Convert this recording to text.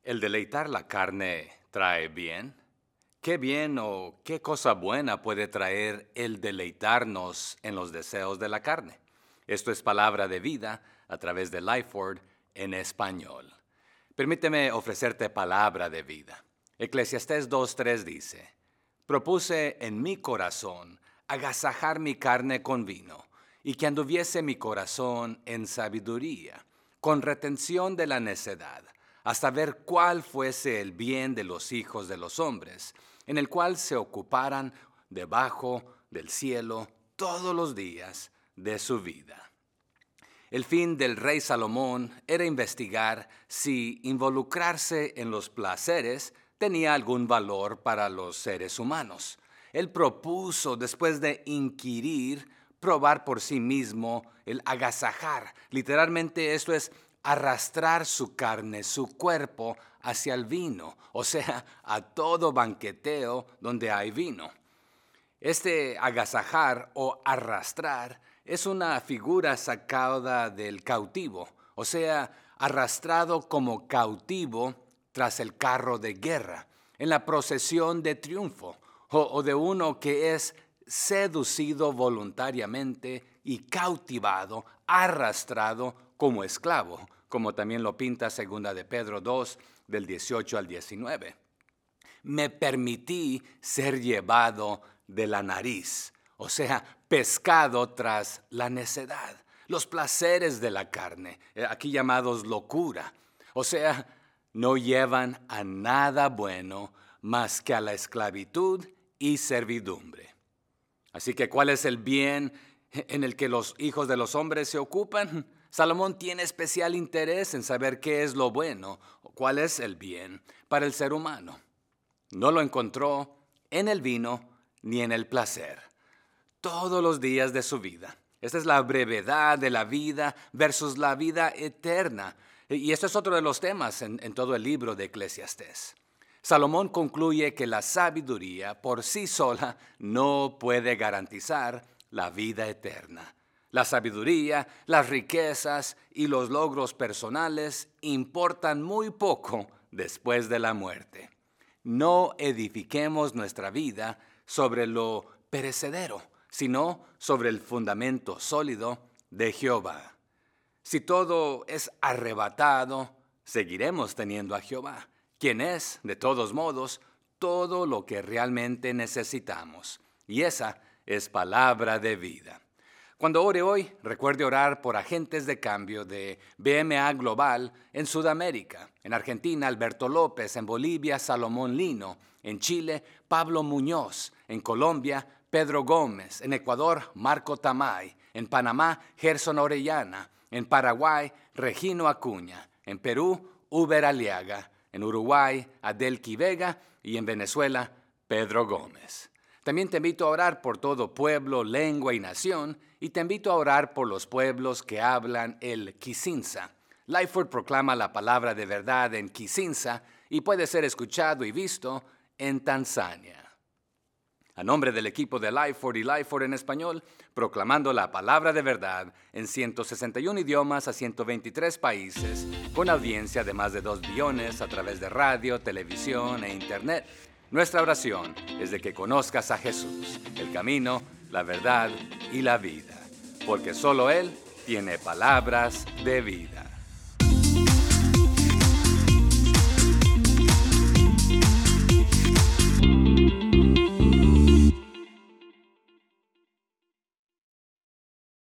¿El deleitar la carne trae bien? ¿Qué bien o qué cosa buena puede traer el deleitarnos en los deseos de la carne? Esto es palabra de vida a través de Lifeword en español. Permíteme ofrecerte palabra de vida. Eclesiastés 2:3 dice: Propuse en mi corazón agasajar mi carne con vino, y que anduviese mi corazón en sabiduría, con retención de la necedad, hasta ver cuál fuese el bien de los hijos de los hombres, en el cual se ocuparan debajo del cielo todos los días de su vida. El fin del rey Salomón era investigar si involucrarse en los placeres tenía algún valor para los seres humanos. Él propuso, después de inquirir, probar por sí mismo el agasajar. Literalmente esto es arrastrar su carne, su cuerpo hacia el vino, o sea, a todo banqueteo donde hay vino. Este agasajar o arrastrar es una figura sacada del cautivo, o sea, arrastrado como cautivo tras el carro de guerra, en la procesión de triunfo, o de uno que es seducido voluntariamente y cautivado, arrastrado como esclavo, como también lo pinta 2 de Pedro 2, del 18 al 19. Me permití ser llevado de la nariz, o sea, pescado tras la necedad, los placeres de la carne, aquí llamados locura, o sea, no llevan a nada bueno más que a la esclavitud y servidumbre. Así que, ¿cuál es el bien en el que los hijos de los hombres se ocupan? Salomón tiene especial interés en saber qué es lo bueno, o cuál es el bien para el ser humano. No lo encontró en el vino ni en el placer. Todos los días de su vida. Esta es la brevedad de la vida versus la vida eterna. Y este es otro de los temas en todo el libro de Eclesiastés. Salomón concluye que la sabiduría por sí sola no puede garantizar la vida eterna. La sabiduría, las riquezas y los logros personales importan muy poco después de la muerte. No edifiquemos nuestra vida sobre lo perecedero, sino sobre el fundamento sólido de Jehová. Si todo es arrebatado, seguiremos teniendo a Jehová, quien es, de todos modos, todo lo que realmente necesitamos. Y esa es palabra de vida. Cuando ore hoy, recuerde orar por agentes de cambio de BMA Global en Sudamérica, en Argentina, Alberto López, en Bolivia, Salomón Lino, en Chile, Pablo Muñoz, en Colombia, Pedro Gómez, en Ecuador, Marco Tamay, en Panamá, Gerson Orellana, en Paraguay, Regino Acuña, en Perú, Uber Aliaga, en Uruguay, Adelki Vega y en Venezuela, Pedro Gómez. También te invito a orar por todo pueblo, lengua y nación, y te invito a orar por los pueblos que hablan el Kisinsa. Lifeword proclama la palabra de verdad en Kisinsa y puede ser escuchado y visto en Tanzania. A nombre del equipo de Lifeword y Lifeword en español, proclamando la palabra de verdad en 161 idiomas a 123 países, con audiencia de más de 2 billones a través de radio, televisión e internet. Nuestra oración es de que conozcas a Jesús, el camino, la verdad y la vida, porque solo Él tiene palabras de vida.